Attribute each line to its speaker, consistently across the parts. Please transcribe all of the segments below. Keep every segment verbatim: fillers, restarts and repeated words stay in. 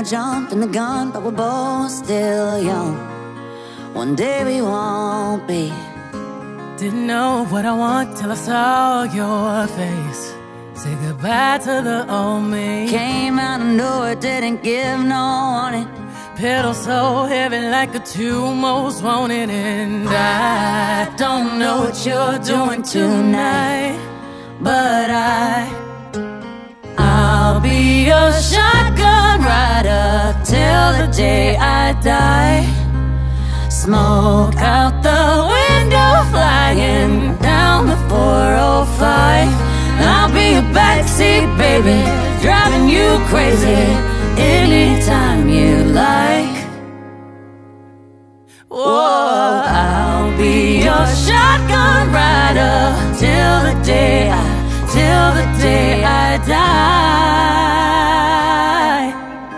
Speaker 1: jumping the gun, but we're both still young. One day we won't be.
Speaker 2: Didn't know what I want till I saw your face. Say goodbye to the old me.
Speaker 1: Came out of nowhere, didn't give no warning.
Speaker 2: Pedal so heavy like a two most wanted. And I don't know what you're doing tonight, but I I'll be your shotgun rider till the day I die. Smoke out the window, flying down the four oh five. I'll be your backseat baby, driving you crazy anytime you like. Whoa, I'll be your shotgun rider till the day I, till the day I die.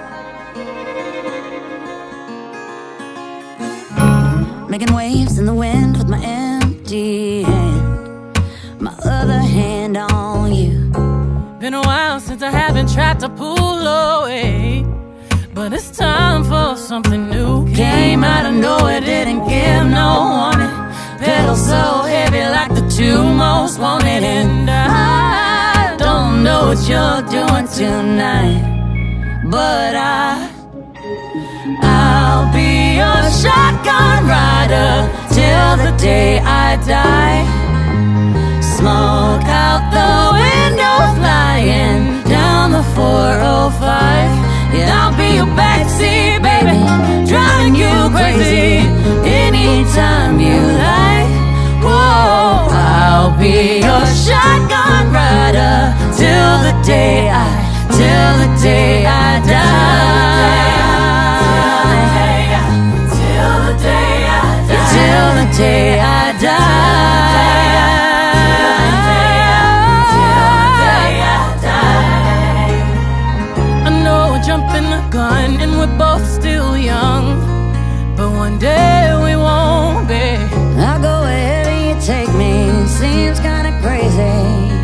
Speaker 2: Making waves in the wind with my empty hand, my other hand on you. Been a while since I haven't tried to pull away, but it's time for something new.
Speaker 1: Came out of nowhere, didn't give no warning. Pedal so heavy like the two most wanted. And I don't know what you're doing tonight, but I I'll be your shotgun rider till the day I die. Smoke out the window, flying down the four oh five. Yeah, I'll be your backseat baby, driving you crazy anytime you like. Whoa, I'll be your shotgun rider till the day I, till the day I die. Till the day I die. Till the day I die.
Speaker 2: Jumping the gun and we're both still young, but one day we won't be.
Speaker 1: I'll go wherever you take me, seems kinda crazy.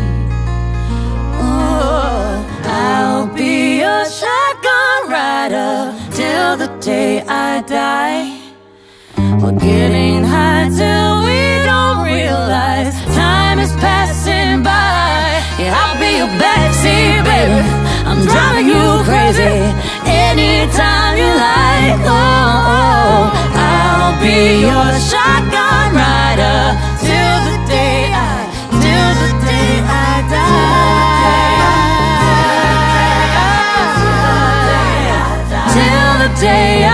Speaker 1: Oh, I'll be your shotgun rider till the day I die. We're getting high till we don't realize time is passing by. Yeah, I'll be your backseat baby, I'm driving you crazy anytime you like. Oh, oh, I'll be your shotgun rider till the day I, till the day I die. Till the day